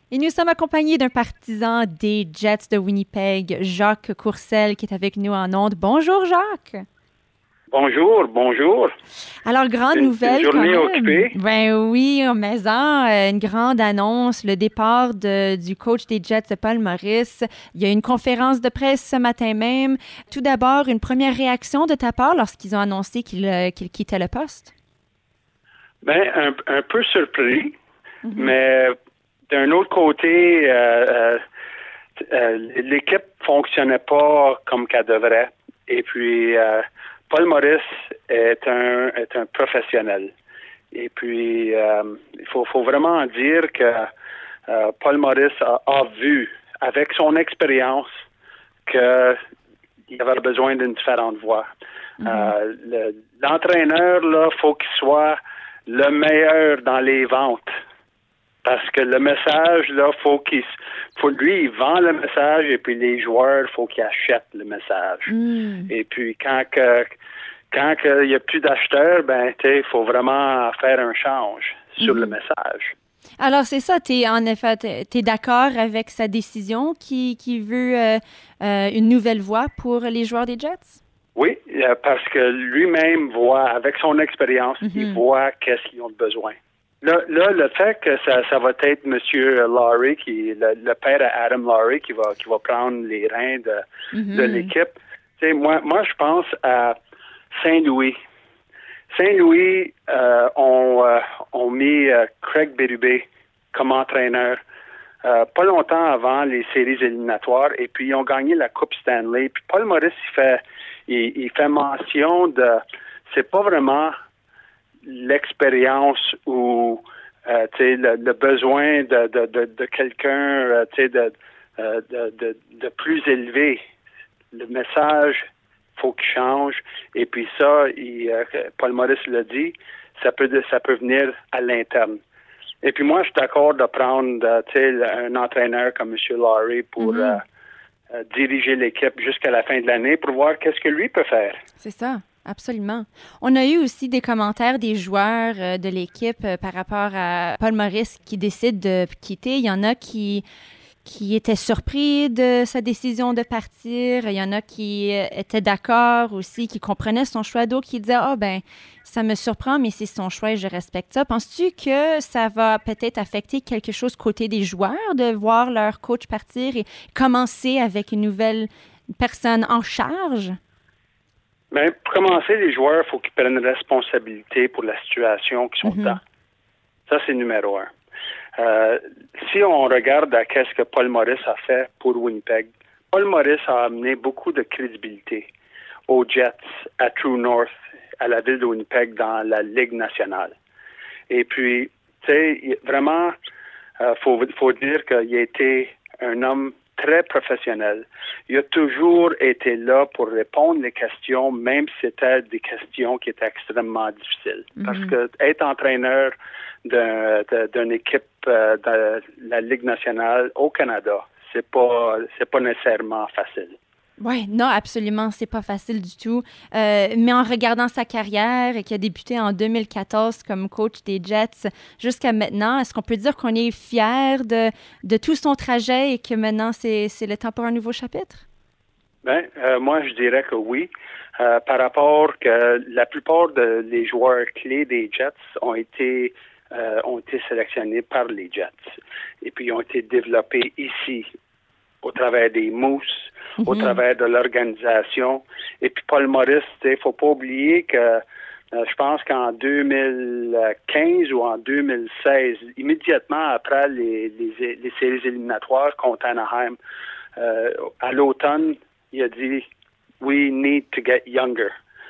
Et nous sommes accompagnés d'un partisan des Jets de Winnipeg, Jacques Courcelle, qui est avec nous en ondes. Bonjour, Jacques. Bonjour, bonjour. Alors, grande Une nouvelle quand journée même. occupée. Ben oui, une grande annonce, le départ du coach des Jets, Paul Maurice. Il y a eu une conférence de presse ce matin même. Tout d'abord, une première réaction de ta part lorsqu'ils ont annoncé qu'il quittait le poste? Ben, un peu surpris, mais d'un autre côté, l'équipe fonctionnait pas comme qu'elle devrait. Et puis, Paul Maurice est un professionnel. Et puis, il faut vraiment dire que Paul Maurice a vu, avec son expérience, qu'il avait besoin d'une différente voie. L'entraîneur, là, faut qu'il soit le meilleur dans les ventes. Parce que le message, là, lui, il vend le message et puis les joueurs, faut qu'ils achètent le message. Et puis, quand il n'y a plus d'acheteurs, ben, il faut vraiment faire un change sur le message. Alors, c'est ça, t'es d'accord avec sa décision qui veut une nouvelle voie pour les joueurs des Jets? Oui, parce que lui-même voit, avec son expérience, il voit qu'est-ce qu'ils ont besoin. Là, le fait que ça va être M. Lowry, le père Adam Lowry, qui va prendre les reins de l'équipe. Tu sais, moi, je pense à Saint-Louis. Saint-Louis ont mis Craig Berube comme entraîneur pas longtemps avant les séries éliminatoires, et puis ils ont gagné la Coupe Stanley. Puis Paul Maurice, il fait mention de... C'est pas vraiment l'expérience ou le besoin de quelqu'un de plus élevé. Le message, faut qu'il change. Et puis ça, Paul Maurice l'a dit, ça peut venir à l'interne. Et puis moi, je suis d'accord de prendre un entraîneur comme M. Lowry pour diriger l'équipe jusqu'à la fin de l'année pour voir qu'est-ce que lui peut faire. C'est ça. Absolument. On a eu aussi des commentaires des joueurs de l'équipe par rapport à Paul Maurice qui décide de quitter. Il y en a qui étaient surpris de sa décision de partir. Il y en a qui étaient d'accord aussi, qui comprenaient son choix. D'autres qui disaient « Ah, ben, ça me surprend, mais c'est son choix et je respecte ça. » Penses-tu que ça va peut-être affecter quelque chose côté des joueurs de voir leur coach partir et commencer avec une nouvelle personne en charge? Bien, pour commencer, les joueurs, il faut qu'ils prennent responsabilité pour la situation qu'ils sont dans. Ça, c'est numéro un. Si on regarde à qu'est-ce que Paul Maurice a fait pour Winnipeg, Paul Maurice a amené beaucoup de crédibilité aux Jets, à True North, à la ville de Winnipeg, dans la Ligue nationale. Et puis, tu sais, vraiment, faut dire qu'il a été un homme très professionnel. Il a toujours été là pour répondre aux questions, même si c'était des questions qui étaient extrêmement difficiles. Parce que être entraîneur d'une équipe de la Ligue nationale au Canada, c'est pas nécessairement facile. Oui, non, absolument, c'est pas facile du tout. Mais en regardant sa carrière et qui a débuté en 2014 comme coach des Jets jusqu'à maintenant, est-ce qu'on peut dire qu'on est fier de tout son trajet et que maintenant c'est le temps pour un nouveau chapitre? Ben, moi, je dirais que oui. Par rapport que la plupart des joueurs clés des Jets ont été sélectionnés par les Jets et puis ont été développés ici au travers des Moose, au travers de l'organisation. Et puis Paul Maurice, il faut pas oublier que je pense qu'en 2015 ou en 2016, immédiatement après les séries éliminatoires contre Anaheim, à l'automne, il a dit « We need to get younger ».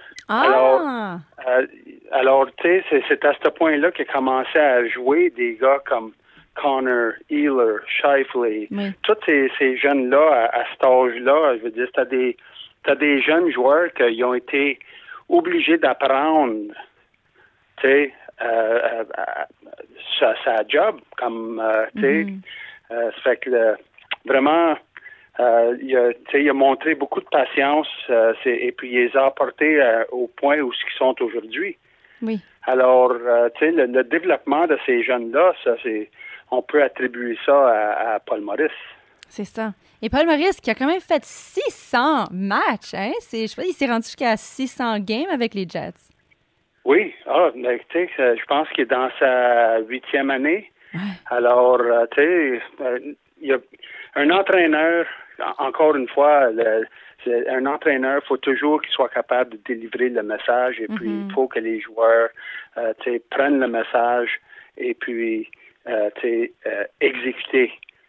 Alors, tu sais, c'est à ce point-là qu'il a commencé à jouer des gars comme Connor, Ealer, Scheifele, tous ces jeunes-là, à cet âge-là, je veux dire, t'as des jeunes joueurs qui ont été obligés d'apprendre, tu sais, sa job, comme, tu sais, ça fait que vraiment, il a montré beaucoup de patience et puis il les a apportés au point où ils sont aujourd'hui. Oui. Alors, tu sais, le développement de ces jeunes-là, ça, on peut attribuer ça à Paul Maurice. C'est ça. Et Paul Maurice qui a quand même fait 600 matchs, hein? Je sais pas, il s'est rendu jusqu'à 600 games avec les Jets. Oui, mais tu sais, je pense qu'il est dans sa 8e année. Ouais. Alors, tu sais, il y a un entraîneur, encore une fois, un entraîneur, il faut toujours qu'il soit capable de délivrer le message et puis il faut que les joueurs prennent le message et puis exécuter.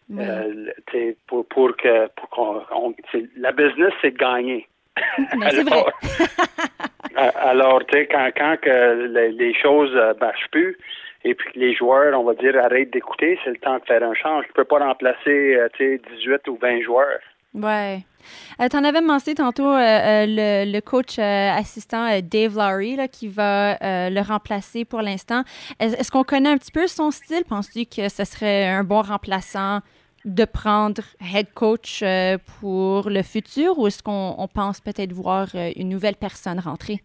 Pour qu'on la business, c'est de gagner. Mais c'est vrai. Alors, tu sais, quand que les choses marchent plus, et puis que les joueurs, on va dire, arrêtent d'écouter, c'est le temps de faire un change. Tu peux pas remplacer, 18 ou 20 joueurs. Ouais. Tu en avais mentionné tantôt le coach assistant Dave Lowry là, qui va le remplacer pour l'instant. Est-ce qu'on connaît un petit peu son style? Penses-tu que ce serait un bon remplaçant de prendre head coach pour le futur ou est-ce qu'on pense peut-être voir une nouvelle personne rentrer?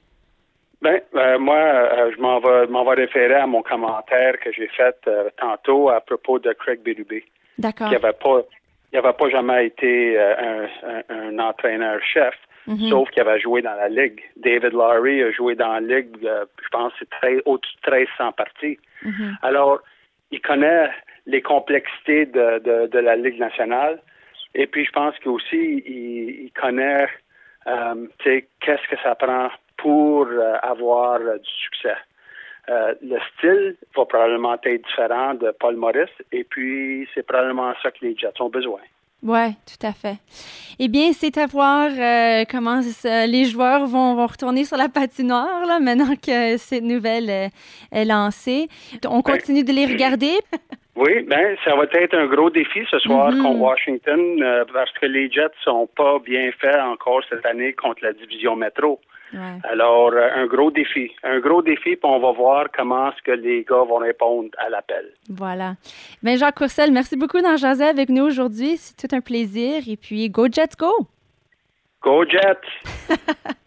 Moi, je m'en vais référer à mon commentaire que j'ai fait tantôt à propos de Craig Berube. D'accord. Il n'avait pas jamais été un entraîneur-chef, sauf qu'il avait joué dans la Ligue. David Lowry a joué dans la Ligue, je pense que c'est au-dessus de 1300 parties. Alors, il connaît les complexités de la Ligue nationale. Et puis, je pense qu'aussi, il connaît qu'est-ce que ça prend pour avoir du succès. Le style va probablement être différent de Paul Maurice et puis c'est probablement ça que les Jets ont besoin. Oui, tout à fait. Eh bien, c'est à voir comment les joueurs vont retourner sur la patinoire là, maintenant que cette nouvelle est lancée. On continue de les regarder. Oui, ça va être un gros défi ce soir contre Washington parce que les Jets sont pas bien faits encore cette année contre la division métro. Ouais. Alors, un gros défi, puis on va voir comment est-ce que les gars vont répondre à l'appel. Voilà. Bien, Jacques Courcelle, merci beaucoup d'en jaser avec nous aujourd'hui. C'est tout un plaisir. Et puis, go Jets, go! Go Jets!